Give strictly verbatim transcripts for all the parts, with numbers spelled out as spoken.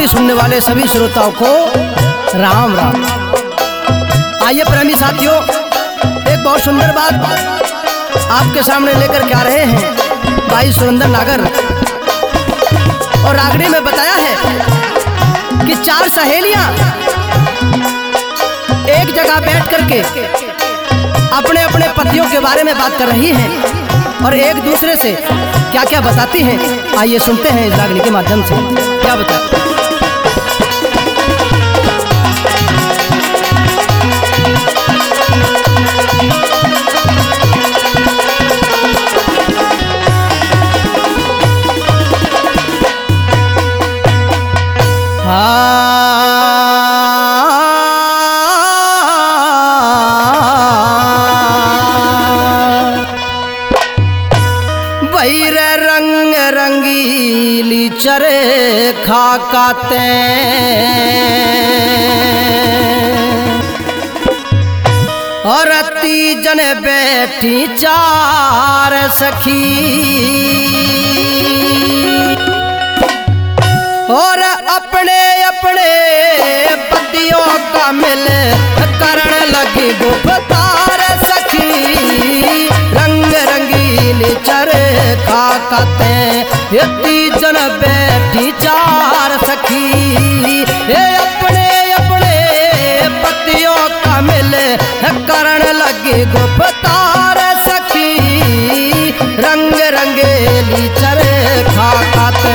आरती सुनने वाले सभी श्रोताओं को राम राम। आइए प्रेमी साथियों, एक बहुत सुंदर बात आपके सामने लेकर के आ रहे हैं भाई सुरेंद्र नागर। और रागड़ी में बताया है कि चार सहेलियां एक जगह बैठ करके अपने अपने पतियों के बारे में बात कर रही हैं और एक दूसरे से क्या क्या बताती हैं। आइए सुनते हैं इस रागड़ी के माध्यम से क्या बताती हैं। बैर रंग रंगीली चरखा काते और तीजन बैठी चार सखी और अपने अपने पतियों का मिल करण लगी गुफ्तार सखी। रंग रंगीली चरखा काते ये तीजन बैठी चार सखी, ये अपने अपने पतियों का मिल करण लगी गुफ्तार सखी। रंग रंगीली चरखा काते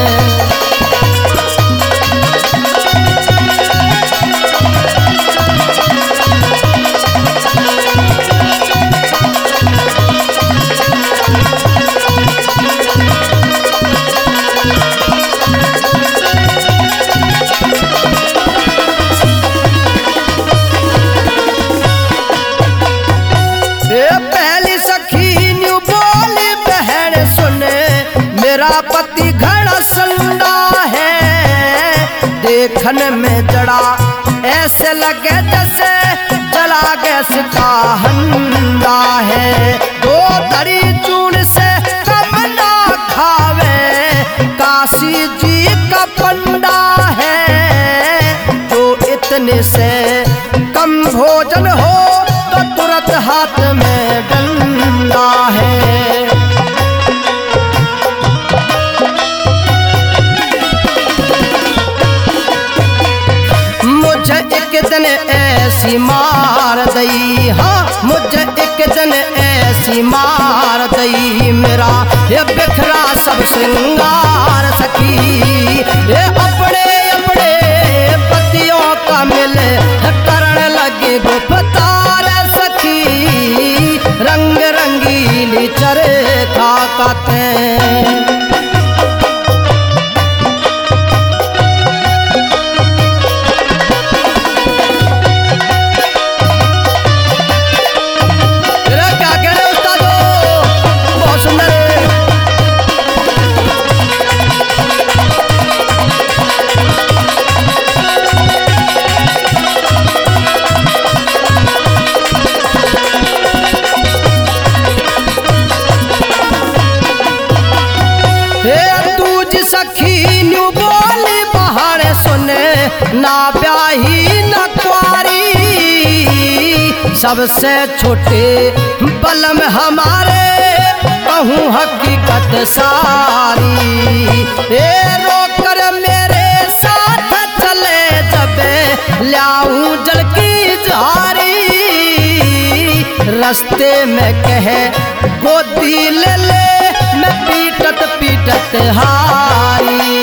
पति घड़ा संडा है, देखन में जड़ा ऐसे लगे जैसे जला गैस का हंडा है। दो धड़ी चून से कम ना खावे काशी जी का पंडा है। जो इतने से कम भोजन हो तो तुरंत हाथ में डंडा है। एक दिन ऐसी मार दई, हाँ मुझे एक दिन ऐसी मार दई, मेरा ये बिखरा सब श्रृंगार सखी। ये अपने अपने पतियों का मिल करण लगे गुफ्तार सखी। रंग रंगीली चरखा काते ना ब्याही न कुआरी, सबसे छोटे बलम हमारे कहूँ हकीकत सारी। ए रोकर मेरे साथ चले जब ल्याऊं जल की झारी, रास्ते में कहे गोदी ले ले मैं पीटत पीटत हारी।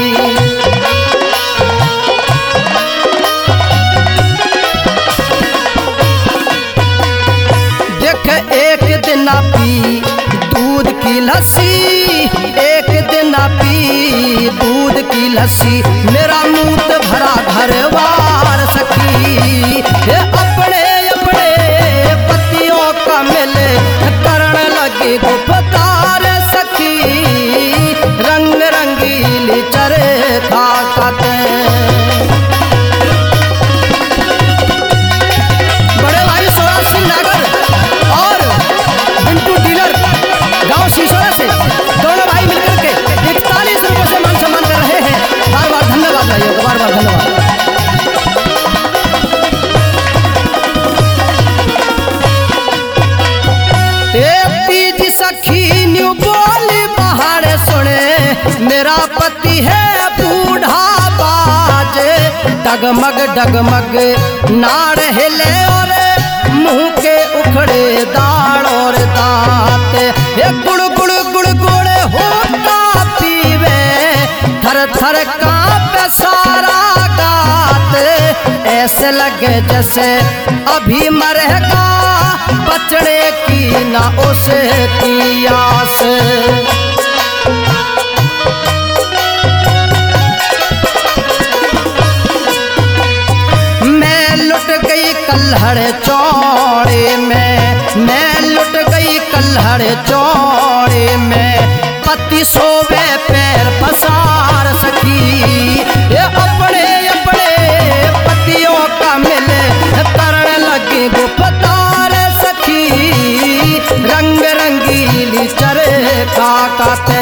एक दिन पी दूध की लस्सी, एक दिन पी दूध की लस्सी, मेरा मूत भरा घरवार सखी। ये अपने अपने पतियों का मिल करण लगे गुफ्तार सखी। रंग रंगीली चरखा काते से दोनों भाई मिलकर के इकतालीस रुपए से मान सम्मान कर रहे हैं। बार बार धन्यवाद भाई। डगमग डगमग नाड़ हिले और मुंह के उखड़े दाढ़ और दांत, ये गुड़ गुड़ गुड़ गुड़ होता पीवे, थर थर कांपे सारा गात, ऐसे लगे जैसे अभी मरेगा, बचने की ना उसे की आस। मैं लुट गई कल्हड़ चौड़े में, मैं लुट गई कल्हड़ चौड़े में, पति सोवे पैर पसार सखी, ये अपने अपने पतियों का मिले तरण लगे गुप्तार सखी, रंग रंगीली चरखा काटे।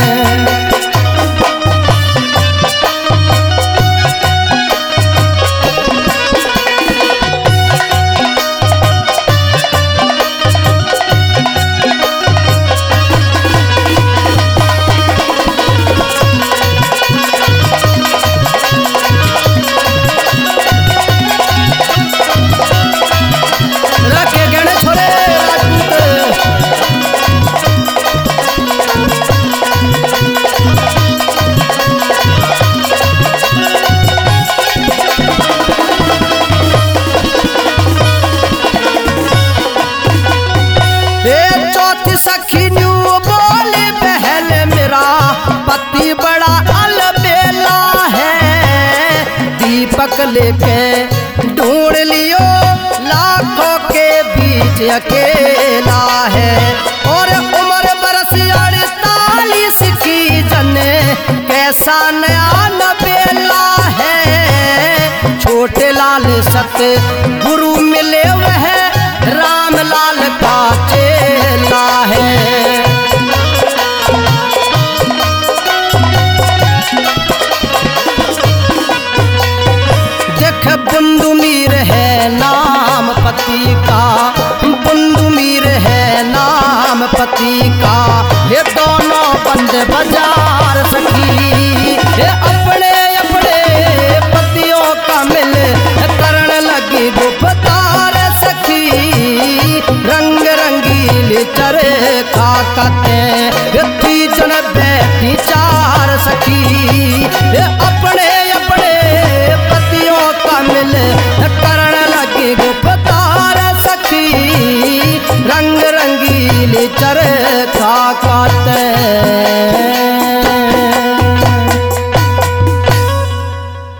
सखी न्यू बोले बहन मेरा पति बड़ा अलबेला है, दीपक लेके ढूंढ लियो लाखों के बीच अकेला है, और उम्र बरस अड़तालीस की जने कैसा नया नबेला है, छोटे लाल सत गुरु मिले वह राम लाल का चेला है। देख बुंदुमीर है नाम पति का, बुंदुमीर है नाम पति का, ये दोनों बंद बाजार सखी, ये अपने अपने पतियों का मिल करण लगी गुप्तार सखी, रंग रंगीली चरखा काटे, तीजन